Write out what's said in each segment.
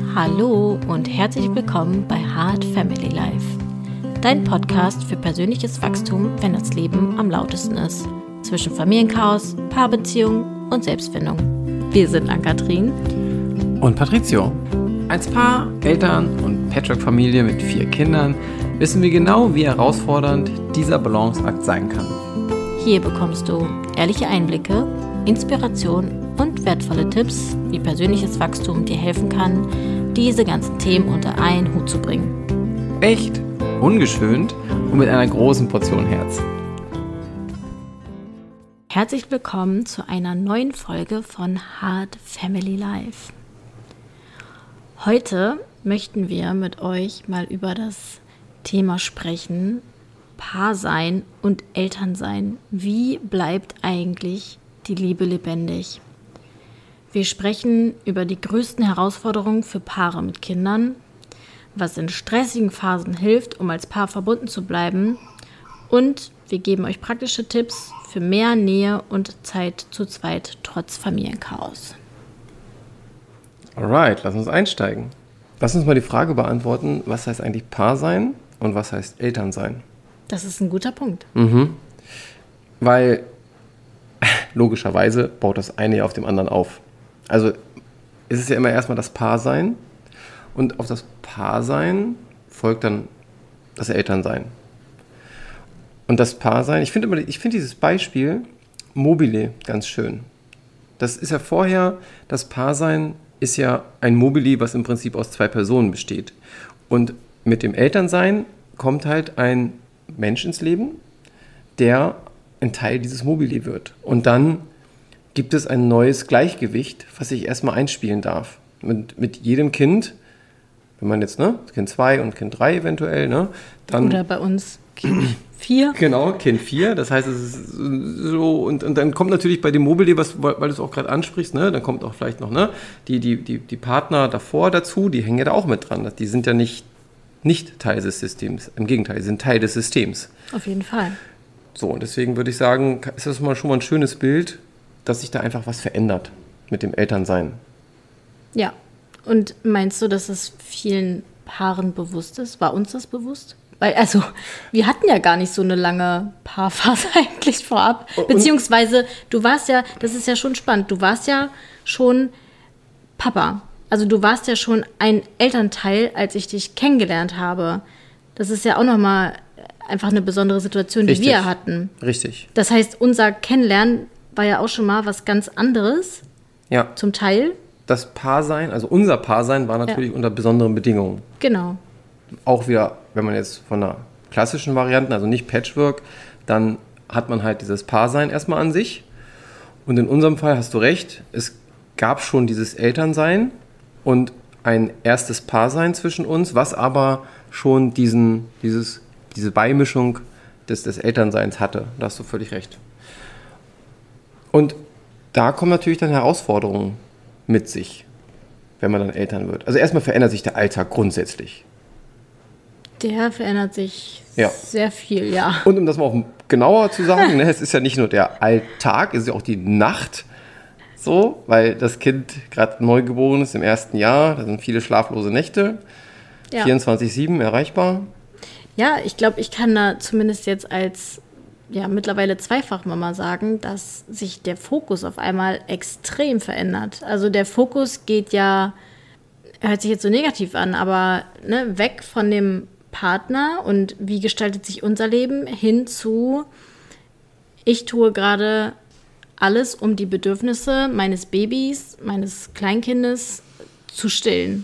Hallo und herzlich willkommen bei Hard Family Life. Dein Podcast für persönliches Wachstum, wenn das Leben am lautesten ist. Zwischen Familienchaos, Paarbeziehung und Selbstfindung. Wir sind Ann-Kathrin und Patricio. Als Paar, Eltern und Patchwork-Familie mit 4 Kindern wissen wir genau, wie herausfordernd dieser Balanceakt sein kann. Hier bekommst du ehrliche Einblicke, Inspiration und wertvolle Tipps, wie persönliches Wachstum dir helfen kann, diese ganzen Themen unter einen Hut zu bringen. Echt, ungeschönt und mit einer großen Portion Herz. Herzlich willkommen zu einer neuen Folge von Hard Family Life. Heute möchten wir mit euch mal über das Thema sprechen, Paarsein und Elternsein. Wie bleibt eigentlich die Liebe lebendig? Wir sprechen über die größten Herausforderungen für Paare mit Kindern, was in stressigen Phasen hilft, um als Paar verbunden zu bleiben, und wir geben euch praktische Tipps für mehr Nähe und Zeit zu zweit trotz Familienchaos. Alright, lass uns einsteigen. Lass uns mal die Frage beantworten, was heißt eigentlich Paar sein und was heißt Eltern sein? Das ist ein guter Punkt. Weil logischerweise baut das eine ja auf dem anderen auf. Also es ist ja immer erstmal das Paarsein und auf das Paarsein folgt dann das Elternsein. Und das Paarsein, ich finde dieses Beispiel Mobile ganz schön. Das ist ja vorher, das Paarsein ist ja ein Mobile, was im Prinzip aus 2 Personen besteht. Und mit dem Elternsein kommt halt ein Mensch ins Leben, der ein Teil dieses Mobile wird. Und dann gibt es ein neues Gleichgewicht, was ich erstmal einspielen darf. Mit jedem Kind, wenn man jetzt, Kind 2 und Kind 3 eventuell, dann... Oder bei uns Kind 4. Genau, Kind 4, das heißt, es ist so, und dann kommt natürlich bei dem Mobile, weil du es auch gerade ansprichst, dann kommt auch vielleicht noch, die Partner davor dazu, die hängen ja da auch mit dran. Die sind ja nicht Teil des Systems, im Gegenteil, sie sind Teil des Systems. Auf jeden Fall. So, und deswegen würde ich sagen, ist das schon mal ein schönes Bild, dass sich da einfach was verändert mit dem Elternsein. Ja. Und meinst du, dass es vielen Paaren bewusst ist? War uns das bewusst? Weil, wir hatten ja gar nicht so eine lange Paarphase eigentlich vorab. Beziehungsweise, du warst ja, das ist ja schon spannend, du warst ja schon Papa. Also du warst ja schon ein Elternteil, als ich dich kennengelernt habe. Das ist ja auch nochmal einfach eine besondere Situation, die wir hatten. Richtig. Das heißt, unser Kennenlernen war ja auch schon mal was ganz anderes. Ja. Zum Teil. Das Paarsein, also unser Paarsein war natürlich unter besonderen Bedingungen. Genau. Auch wieder, wenn man jetzt von einer klassischen Variante, also nicht Patchwork, dann hat man halt dieses Paarsein erstmal an sich. Und in unserem Fall hast du recht, es gab schon dieses Elternsein und ein erstes Paarsein zwischen uns, was aber schon diese Beimischung des Elternseins hatte. Da hast du völlig recht. Und da kommen natürlich dann Herausforderungen mit sich, wenn man dann Eltern wird. Also erstmal verändert sich der Alltag grundsätzlich. Der verändert sich sehr viel, ja. Und um das mal auch genauer zu sagen, es ist ja nicht nur der Alltag, es ist ja auch die Nacht so, weil das Kind gerade neugeboren ist im ersten Jahr, da sind viele schlaflose Nächte, 24/7 erreichbar. Ja, ich glaube, ich kann da zumindest jetzt als mittlerweile Zweifachmama sagen, dass sich der Fokus auf einmal extrem verändert. Also der Fokus geht ja, hört sich jetzt so negativ an, aber weg von dem Partner und wie gestaltet sich unser Leben hin zu, ich tue gerade alles, um die Bedürfnisse meines Babys, meines Kleinkindes zu stillen.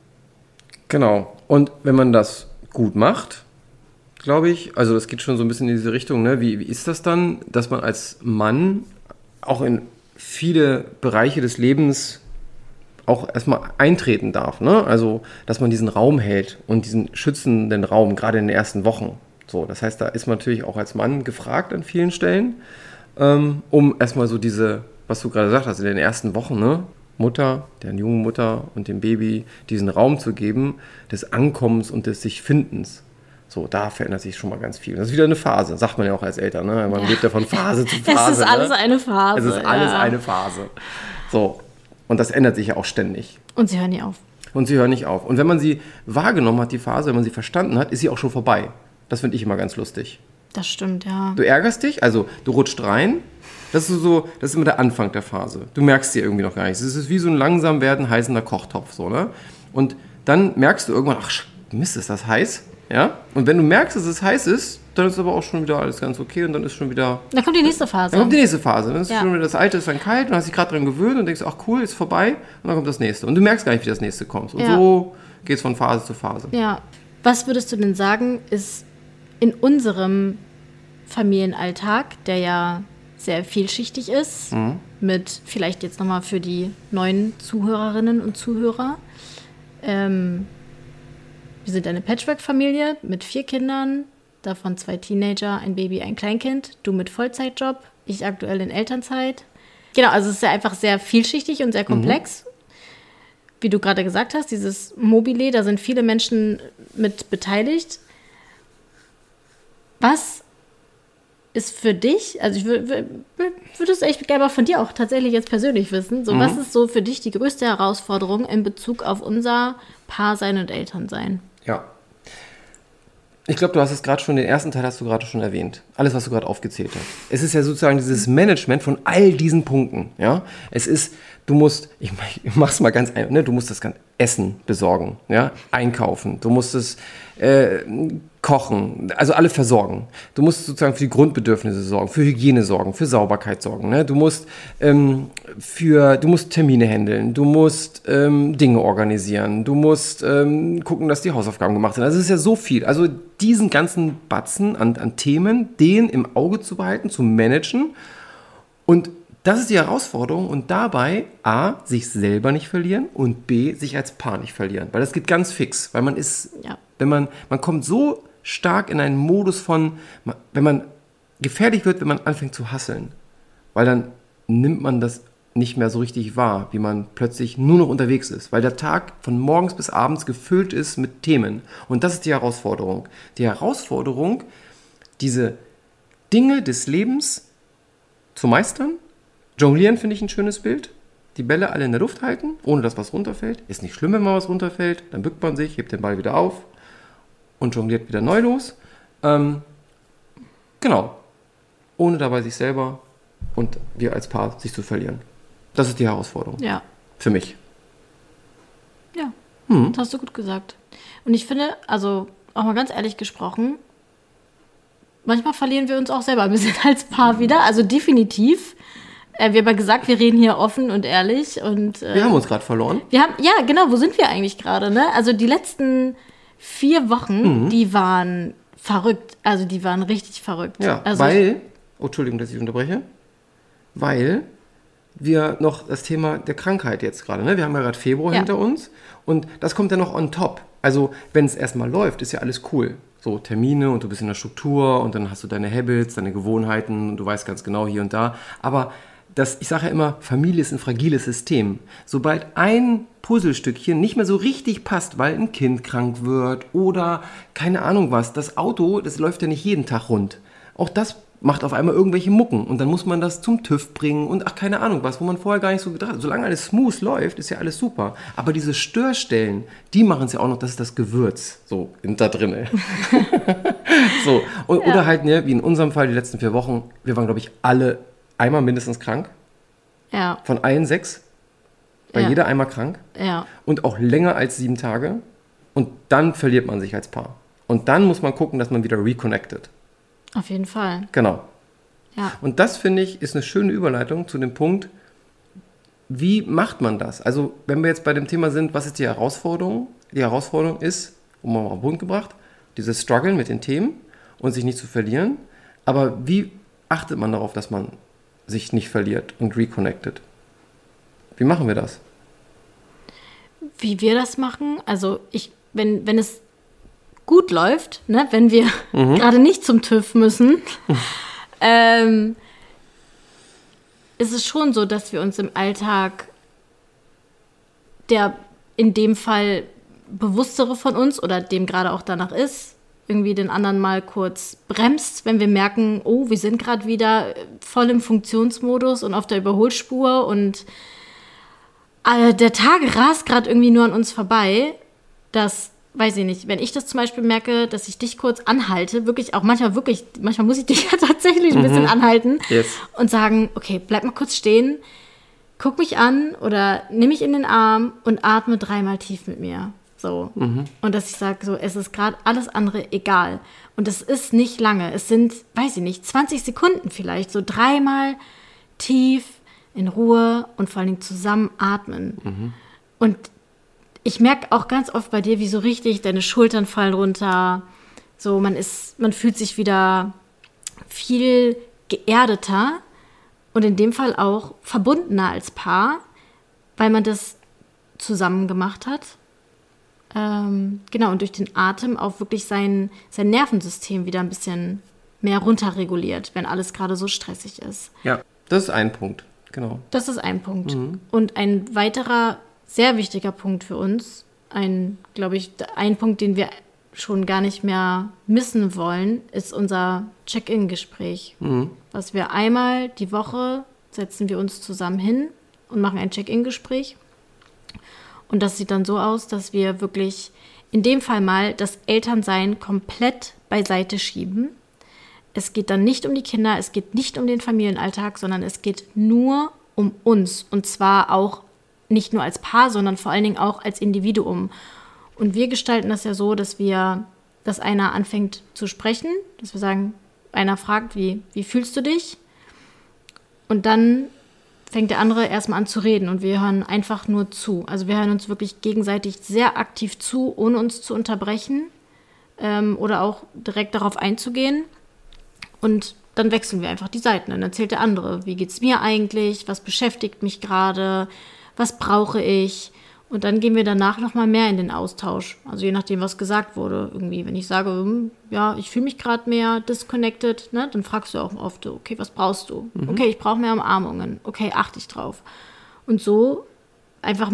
Genau. Und wenn man das gut macht, glaube ich, also das geht schon so ein bisschen in diese Richtung, wie ist das dann, dass man als Mann auch in viele Bereiche des Lebens auch erstmal eintreten darf, Also, dass man diesen Raum hält und diesen schützenden Raum, gerade in den ersten Wochen. So, das heißt, da ist man natürlich auch als Mann gefragt an vielen Stellen, um erstmal so diese, was du gerade gesagt hast, in den ersten Wochen, Mutter, der jungen Mutter und dem Baby diesen Raum zu geben, des Ankommens und des Sich-Findens. So, da verändert sich schon mal ganz viel. Das ist wieder eine Phase, sagt man ja auch als Eltern. Man lebt ja von Phase zu Phase. Es ist alles eine Phase. Es ist alles eine Phase. So, und das ändert sich ja auch ständig. Und sie hören nie auf. Und sie hören nicht auf. Und wenn man sie wahrgenommen hat, die Phase, wenn man sie verstanden hat, ist sie auch schon vorbei. Das finde ich immer ganz lustig. Das stimmt, ja. Du ärgerst dich, also du rutscht rein. Das ist immer der Anfang der Phase. Du merkst dir irgendwie noch gar nichts. Es ist wie so ein langsam werden heißender Kochtopf. So, ne? Und dann merkst du irgendwann, ach Mist, ist das heiß? Ja? Und wenn du merkst, dass es heiß ist, dann ist aber auch schon wieder alles ganz okay und dann ist schon wieder... Dann kommt die nächste Phase. Dann ist schon wieder das Alte ist dann kalt und hast dich gerade dran gewöhnt und denkst, ach cool, ist vorbei und dann kommt das nächste. Und du merkst gar nicht, wie das nächste kommt. Und so geht es von Phase zu Phase. Ja. Was würdest du denn sagen, ist in unserem Familienalltag, der ja sehr vielschichtig ist, mit vielleicht jetzt nochmal für die neuen Zuhörerinnen und Zuhörer. Wir sind eine Patchwork-Familie mit 4 Kindern, davon 2 Teenager, ein Baby, ein Kleinkind. Du mit Vollzeitjob, ich aktuell in Elternzeit. Genau, also es ist ja einfach sehr vielschichtig und sehr komplex. Wie du gerade gesagt hast, dieses Mobile, da sind viele Menschen mit beteiligt. Was ist für dich, also ich würde es echt gerne mal von dir auch tatsächlich jetzt persönlich wissen, so was ist so für dich die größte Herausforderung in Bezug auf unser Paarsein und Elternsein? Ja. Ich glaube, du hast es gerade schon, den ersten Teil hast du gerade schon erwähnt. Alles, was du gerade aufgezählt hast. Es ist ja sozusagen dieses Management von all diesen Punkten. Ja? Es ist, du musst, ich mach's mal ganz einfach, ne? Du musst das ganze Essen besorgen, ja? Einkaufen, du musst es kochen, also alle versorgen. Du musst sozusagen für die Grundbedürfnisse sorgen, für Hygiene sorgen, für Sauberkeit sorgen. Ne? Du musst Termine handeln, du musst Dinge organisieren, du musst gucken, dass die Hausaufgaben gemacht sind. Also es ist ja so viel. Also diesen ganzen Batzen an Themen, den im Auge zu behalten, zu managen. Und das ist die Herausforderung und dabei A, sich selber nicht verlieren und B, sich als Paar nicht verlieren. Weil das geht ganz fix, weil man ist, man kommt so stark in einen Modus von, wenn man gefährlich wird, wenn man anfängt zu hasseln. Weil dann nimmt man das nicht mehr so richtig wahr, wie man plötzlich nur noch unterwegs ist. Weil der Tag von morgens bis abends gefüllt ist mit Themen. Und das ist die Herausforderung. Die Herausforderung, diese Dinge des Lebens zu meistern. Jonglieren finde ich ein schönes Bild. Die Bälle alle in der Luft halten, ohne dass was runterfällt. Ist nicht schlimm, wenn mal was runterfällt. Dann bückt man sich, hebt den Ball wieder auf und jongliert wieder neu los. Genau. Ohne dabei sich selber und wir als Paar sich zu verlieren. Das ist die Herausforderung. Ja. Für mich. Ja, das hast du gut gesagt. Und ich finde, also auch mal ganz ehrlich gesprochen, manchmal verlieren wir uns auch selber ein bisschen als Paar wieder. Also definitiv. Wir haben ja gesagt, wir reden hier offen und ehrlich. Und, wir haben uns gerade verloren. Ja, genau. Wo sind wir eigentlich gerade? Ne? Also die letzten 4 Wochen, die waren verrückt. Also die waren richtig verrückt. Ja, also Entschuldigung, dass ich unterbreche. Weil wir noch das Thema der Krankheit jetzt gerade, ne? Wir haben ja gerade Februar hinter uns und das kommt ja noch on top. Also wenn es erstmal läuft, ist ja alles cool. So Termine und du bist in der Struktur und dann hast du deine Habits, deine Gewohnheiten und du weißt ganz genau hier und da. Aber ich sage ja immer, Familie ist ein fragiles System. Sobald ein Puzzlestückchen nicht mehr so richtig passt, weil ein Kind krank wird oder keine Ahnung was, das Auto, das läuft ja nicht jeden Tag rund. Auch das macht auf einmal irgendwelche Mucken und dann muss man das zum TÜV bringen und keine Ahnung was, wo man vorher gar nicht so gedacht hat. Solange alles smooth läuft, ist ja alles super. Aber diese Störstellen, die machen es ja auch noch, das ist das Gewürz, so da drin. So. Oder halt, ne, wie in unserem Fall die letzten 4 Wochen, wir waren, glaube ich, alle einmal mindestens krank. Ja. Von allen 6 war jeder einmal krank. Ja. Und auch länger als 7 Tage. Und dann verliert man sich als Paar. Und dann muss man gucken, dass man wieder reconnected. Auf jeden Fall. Genau. Ja. Und das, finde ich, ist eine schöne Überleitung zu dem Punkt, wie macht man das? Also, wenn wir jetzt bei dem Thema sind, was ist die Herausforderung? Die Herausforderung ist, mal auf den Punkt gebracht, dieses Struggeln mit den Themen und sich nicht zu verlieren. Aber wie achtet man darauf, dass man sich nicht verliert und reconnected? Wie machen wir das? Wie wir das machen? Also, wenn es gut läuft, ne, wenn wir gerade nicht zum TÜV müssen, ist es schon so, dass wir uns im Alltag der in dem Fall bewusstere von uns oder dem gerade auch danach ist, irgendwie den anderen mal kurz bremst, wenn wir merken, oh, wir sind gerade wieder voll im Funktionsmodus und auf der Überholspur und der Tag rast gerade irgendwie nur an uns vorbei, dass, weiß ich nicht, wenn ich das zum Beispiel merke, dass ich dich kurz anhalte, manchmal muss ich dich ja tatsächlich ein bisschen anhalten und sagen, okay, bleib mal kurz stehen, guck mich an oder nimm mich in den Arm und atme 3-mal tief mit mir. So. Und dass ich sage, so, es ist gerade alles andere egal. Und es ist nicht lange. Es sind, weiß ich nicht, 20 Sekunden vielleicht. So 3-mal tief in Ruhe und vor allen Dingen zusammen atmen. Und ich merke auch ganz oft bei dir, wie so richtig deine Schultern fallen runter. So, man fühlt sich wieder viel geerdeter und in dem Fall auch verbundener als Paar, weil man das zusammen gemacht hat. Genau, und durch den Atem auch wirklich sein Nervensystem wieder ein bisschen mehr runterreguliert, wenn alles gerade so stressig ist. Ja, das ist ein Punkt, genau. Das ist ein Punkt. Und ein weiterer sehr wichtiger Punkt für uns, glaube ich, ein Punkt, den wir schon gar nicht mehr missen wollen, ist unser Check-in-Gespräch. Was wir einmal die Woche setzen wir uns zusammen hin und machen ein Check-in-Gespräch. Und das sieht dann so aus, dass wir wirklich in dem Fall mal das Elternsein komplett beiseite schieben. Es geht dann nicht um die Kinder, es geht nicht um den Familienalltag, sondern es geht nur um uns. Und zwar auch nicht nur als Paar, sondern vor allen Dingen auch als Individuum. Und wir gestalten das ja so, dass einer anfängt zu sprechen, dass wir sagen, einer fragt, wie fühlst du dich? Und dann fängt der andere erstmal an zu reden und wir hören einfach nur zu. Also wir hören uns wirklich gegenseitig sehr aktiv zu, ohne uns zu unterbrechen oder auch direkt darauf einzugehen. Und dann wechseln wir einfach die Seiten. Dann erzählt der andere, wie geht's mir eigentlich, was beschäftigt mich gerade, was brauche ich? Und dann gehen wir danach nochmal mehr in den Austausch. Also je nachdem, was gesagt wurde. Irgendwie, wenn ich sage, ja, ich fühle mich gerade mehr disconnected, ne, dann fragst du auch oft, okay, was brauchst du? Okay, ich brauche mehr Umarmungen. Okay, achte ich drauf. Und so einfach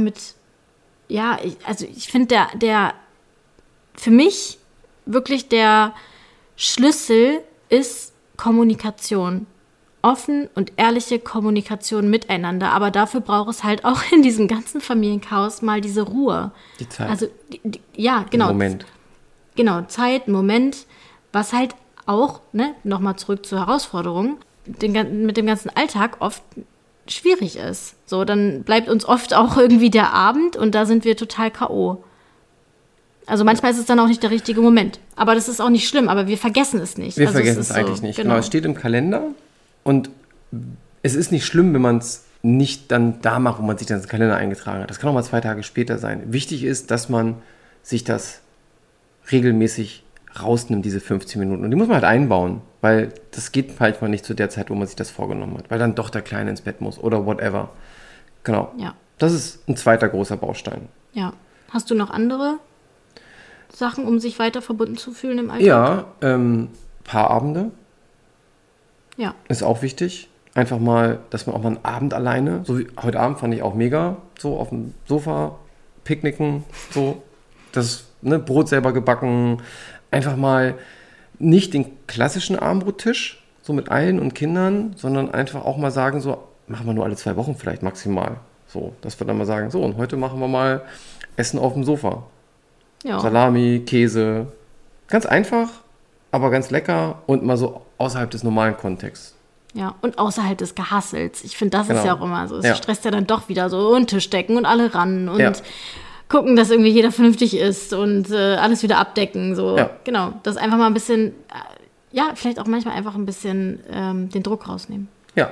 ich finde, für mich wirklich der Schlüssel ist Kommunikation. Offen und ehrliche Kommunikation miteinander. Aber dafür braucht es halt auch in diesem ganzen Familienchaos mal diese Ruhe. Die Zeit. Also, ja, genau. Moment. Genau, Zeit, Moment. Was halt auch, ne, nochmal zurück zur Herausforderung, mit dem ganzen Alltag oft schwierig ist. So, dann bleibt uns oft auch irgendwie der Abend und da sind wir total K.O. Also manchmal ist es dann auch nicht der richtige Moment. Aber das ist auch nicht schlimm, aber wir vergessen es nicht. Wir vergessen es eigentlich nicht. Genau, es steht im Kalender. Und es ist nicht schlimm, wenn man es nicht dann da macht, wo man sich dann ins Kalender eingetragen hat. Das kann auch mal 2 Tage später sein. Wichtig ist, dass man sich das regelmäßig rausnimmt, diese 15 Minuten. Und die muss man halt einbauen, weil das geht halt mal nicht zu der Zeit, wo man sich das vorgenommen hat, weil dann doch der Kleine ins Bett muss oder whatever. Genau. Ja. Das ist ein zweiter großer Baustein. Ja. Hast du noch andere Sachen, um sich weiter verbunden zu fühlen im Alltag? Ja, Paarabende. Ja. Ist auch wichtig. Einfach mal, dass man auch mal einen Abend alleine, so wie heute Abend fand ich auch mega, so auf dem Sofa, picknicken, so, das Brot selber gebacken, einfach mal nicht den klassischen Abendbrottisch, so mit allen und Kindern, sondern einfach auch mal sagen, so, machen wir nur alle 2 Wochen vielleicht maximal. So, dass wir dann mal sagen, so, und heute machen wir mal Essen auf dem Sofa. Ja. Salami, Käse, ganz einfach, aber ganz lecker und mal so außerhalb des normalen Kontexts. Ja, und außerhalb des Gehassels. Ich finde, das ist ja auch immer so. Es Ja. stresst ja dann doch wieder so und Tisch decken und alle ran und gucken, dass irgendwie jeder vernünftig ist und alles wieder abdecken. So. Ja. Genau, das einfach mal ein bisschen, vielleicht auch manchmal einfach ein bisschen den Druck rausnehmen. Ja.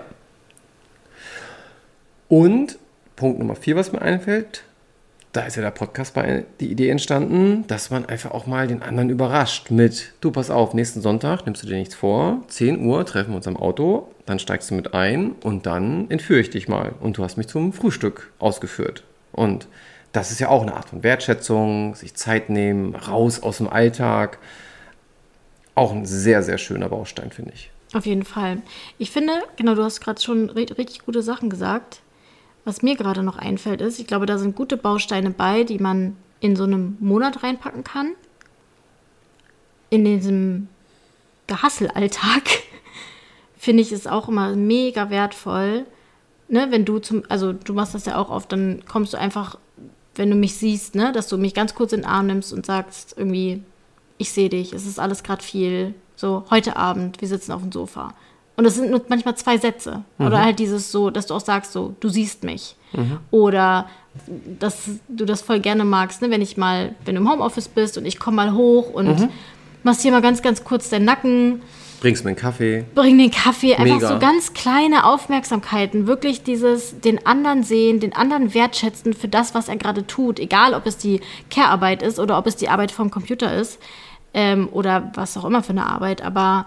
Und Punkt Nummer 4, was mir einfällt, da ist ja der Podcast bei die Idee entstanden, dass man einfach auch mal den anderen überrascht mit, du pass auf, nächsten Sonntag nimmst du dir nichts vor, 10 Uhr treffen wir uns am Auto, dann steigst du mit ein und dann entführe ich dich mal und du hast mich zum Frühstück ausgeführt. Und das ist ja auch eine Art von Wertschätzung, sich Zeit nehmen, raus aus dem Alltag. Auch ein sehr, sehr schöner Baustein, finde ich. Auf jeden Fall. Ich finde, genau, du hast gerade schon richtig gute Sachen gesagt. Was mir gerade noch einfällt ist, ich glaube, da sind gute Bausteine bei, die man in so einem Monat reinpacken kann. In diesem Gehasselalltag finde ich es auch immer mega wertvoll, ne, wenn du du machst das ja auch oft, dann kommst du einfach, wenn du mich siehst, ne, dass du mich ganz kurz in den Arm nimmst und sagst irgendwie, ich sehe dich, es ist alles gerade viel, so, heute Abend, wir sitzen auf dem Sofa. Und das sind nur manchmal 2 Sätze. Oder halt dieses so, dass du auch sagst so, du siehst mich. Oder dass du das voll gerne magst, ne, wenn du im Homeoffice bist und ich komme mal hoch und machst hier mal ganz, ganz kurz deinen Nacken. Bringst mir einen Kaffee. Bring den Kaffee, einfach Mega. so ganz kleine Aufmerksamkeiten. Wirklich den anderen sehen, den anderen wertschätzen für das, was er gerade tut. Egal, ob es die Care-Arbeit ist oder ob es die Arbeit vom Computer ist. Oder was auch immer für eine Arbeit. Aber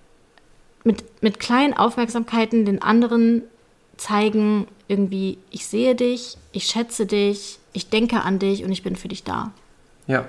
mit kleinen Aufmerksamkeiten den anderen zeigen, irgendwie, ich sehe dich, ich schätze dich, ich denke an dich und ich bin für dich da. Ja.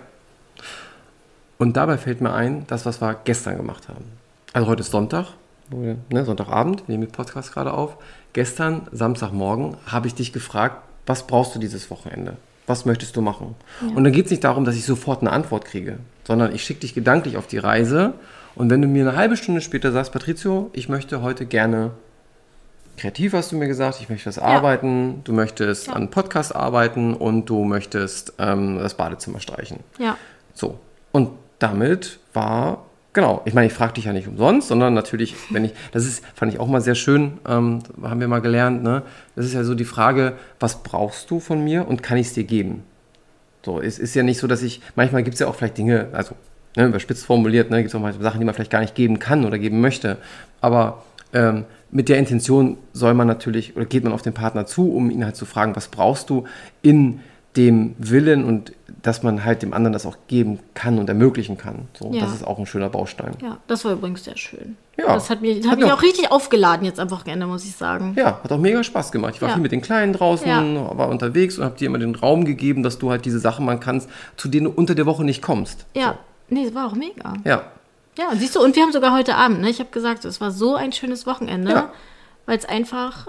Und dabei fällt mir ein, das, was wir gestern gemacht haben. Also heute ist Sonntag, Sonntagabend, wir nehmen den Podcast gerade auf. Gestern, Samstagmorgen, habe ich dich gefragt, was brauchst du dieses Wochenende? Was möchtest du machen? Ja. Und dann geht es nicht darum, dass ich sofort eine Antwort kriege, sondern ich schicke dich gedanklich auf die Reise. Und wenn du mir eine halbe Stunde später sagst, Patrizio, ich möchte heute gerne kreativ, hast du mir gesagt, ich möchte was arbeiten, du möchtest an einem Podcast arbeiten und du möchtest das Badezimmer streichen. Ja. So, und damit war, genau, ich meine, ich frage dich ja nicht umsonst, sondern natürlich, fand ich auch mal sehr schön, haben wir mal gelernt, ne? Das ist ja so die Frage, was brauchst du von mir und kann ich es dir geben? So, es ist ja nicht so, dass manchmal gibt es ja auch vielleicht Dinge, also überspitzt formuliert, gibt es auch mal Sachen, die man vielleicht gar nicht geben kann oder geben möchte. Aber mit der Intention soll man natürlich, oder geht man auf den Partner zu, um ihn halt zu fragen, was brauchst du, in dem Willen und dass man halt dem anderen das auch geben kann und ermöglichen kann. So, das ist auch ein schöner Baustein. Ja, das war übrigens sehr schön. Ja. Das hat mich auch richtig aufgeladen jetzt am Wochenende, muss ich sagen. Ja, hat auch mega Spaß gemacht. Ich war viel mit den Kleinen draußen, war unterwegs und habe dir immer den Raum gegeben, dass du halt diese Sachen machen kannst, zu denen du unter der Woche nicht kommst. Ja. So. Nee, es war auch mega. Ja. Ja, siehst du, und wir haben sogar heute Abend, ne? Ich habe gesagt, es war so ein schönes Wochenende, weil es einfach,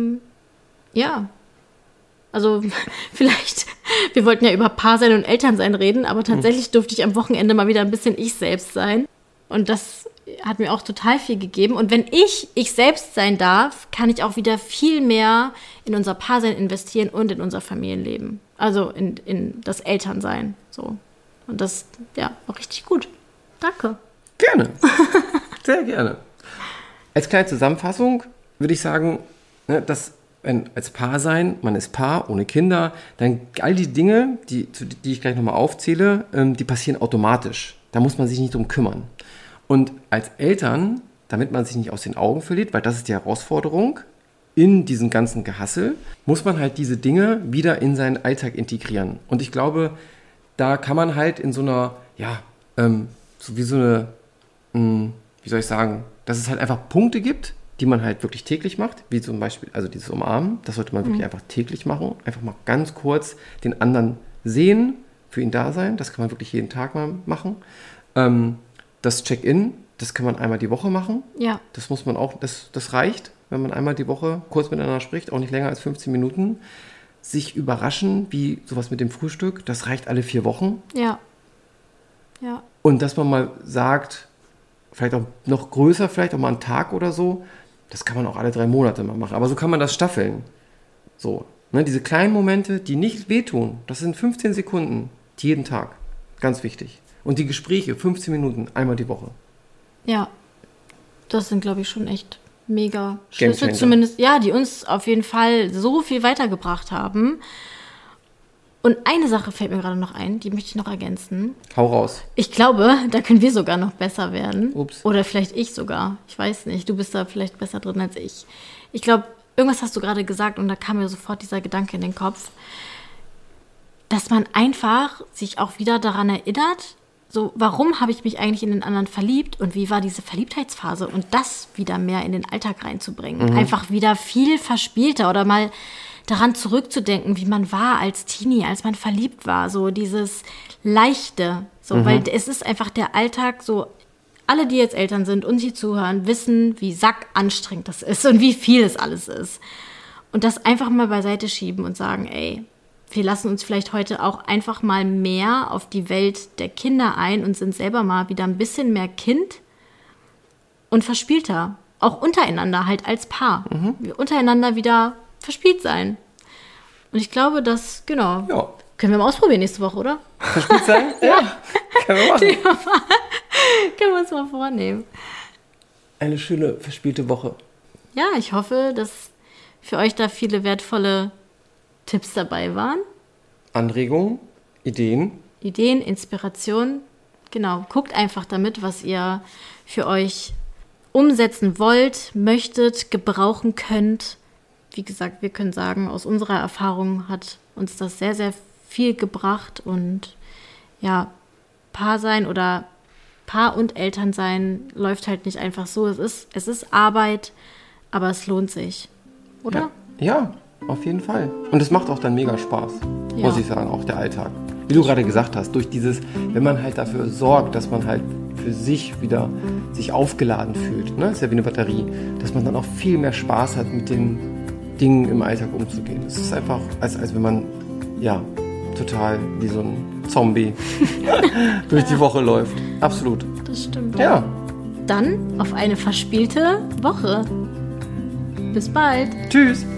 also vielleicht, wir wollten ja über Paarsein und Elternsein reden, aber tatsächlich durfte ich am Wochenende mal wieder ein bisschen ich selbst sein. Und das hat mir auch total viel gegeben. Und wenn ich selbst sein darf, kann ich auch wieder viel mehr in unser Paarsein investieren und in unser Familienleben. Also in das Elternsein, so. Und das, war richtig gut. Danke. Gerne. Sehr gerne. Als kleine Zusammenfassung würde ich sagen, dass als Paar sein, man ist Paar, ohne Kinder, dann all die Dinge, die ich gleich nochmal aufzähle, die passieren automatisch. Da muss man sich nicht drum kümmern. Und als Eltern, damit man sich nicht aus den Augen verliert, weil das ist die Herausforderung, in diesen ganzen Gehassel, muss man halt diese Dinge wieder in seinen Alltag integrieren. Und ich glaube, da kann man halt in so einer, so wie so eine, wie soll ich sagen, dass es halt einfach Punkte gibt, die man halt wirklich täglich macht, wie zum Beispiel, also dieses Umarmen, das sollte man wirklich einfach täglich machen, einfach mal ganz kurz den anderen sehen, für ihn da sein, das kann man wirklich jeden Tag mal machen. Das Check-in, das kann man einmal die Woche machen, das muss man auch, das reicht, wenn man einmal die Woche kurz miteinander spricht, auch nicht länger als 15 Minuten, sich überraschen, wie sowas mit dem Frühstück, das reicht alle 4 Wochen. Ja. Und dass man mal sagt, vielleicht auch noch größer, vielleicht auch mal einen Tag oder so, das kann man auch alle 3 Monate mal machen. Aber so kann man das staffeln. So, diese kleinen Momente, die nicht wehtun, das sind 15 Sekunden jeden Tag. Ganz wichtig. Und die Gespräche, 15 Minuten, einmal die Woche. Ja, das sind, glaube ich, schon echt mega Schlüssel, zumindest, die uns auf jeden Fall so viel weitergebracht haben. Und eine Sache fällt mir gerade noch ein, die möchte ich noch ergänzen. Hau raus. Ich glaube, da können wir sogar noch besser werden. Ups. Oder vielleicht ich sogar. Ich weiß nicht, du bist da vielleicht besser drin als ich. Ich glaube, irgendwas hast du gerade gesagt und da kam mir sofort dieser Gedanke in den Kopf, dass man einfach sich auch wieder daran erinnert, so, warum habe ich mich eigentlich in den anderen verliebt und wie war diese Verliebtheitsphase und das wieder mehr in den Alltag reinzubringen. Einfach wieder viel verspielter oder mal daran zurückzudenken, wie man war als Teenie, als man verliebt war, so dieses Leichte, so, weil es ist einfach der Alltag, so alle, die jetzt Eltern sind und sie zuhören, wissen, wie sackanstrengend das ist und wie viel es alles ist. Und das einfach mal beiseite schieben und sagen, ey, wir lassen uns vielleicht heute auch einfach mal mehr auf die Welt der Kinder ein und sind selber mal wieder ein bisschen mehr Kind und verspielter. Auch untereinander halt als Paar. Wir untereinander wieder verspielt sein. Und ich glaube, das, genau, Ja. können wir mal ausprobieren nächste Woche, oder? Verspielt sein? Ja. Können wir machen. Können wir uns mal vornehmen. Eine schöne, verspielte Woche. Ja, ich hoffe, dass für euch da viele wertvolle Tipps dabei waren. Anregungen, Ideen. Ideen, Inspiration. Genau, guckt einfach damit, was ihr für euch umsetzen wollt, möchtet, gebrauchen könnt. Wie gesagt, wir können sagen, aus unserer Erfahrung hat uns das sehr, sehr viel gebracht. Und ja, Paar sein oder Paar und Eltern sein läuft halt nicht einfach so. Es ist Arbeit, aber es lohnt sich. Oder? Ja, auf jeden Fall. Und es macht auch dann mega Spaß, Ja. muss ich sagen, auch der Alltag. Wie du gerade gesagt hast, durch dieses, wenn man halt dafür sorgt, dass man halt für sich wieder sich aufgeladen fühlt, ne? Ist ja wie eine Batterie, dass man dann auch viel mehr Spaß hat, mit den Dingen im Alltag umzugehen. Es ist einfach, als wenn man, ja, total wie so ein Zombie durch die Woche läuft. Absolut. Das stimmt. Ja. Dann auf eine verspielte Woche. Bis bald. Tschüss.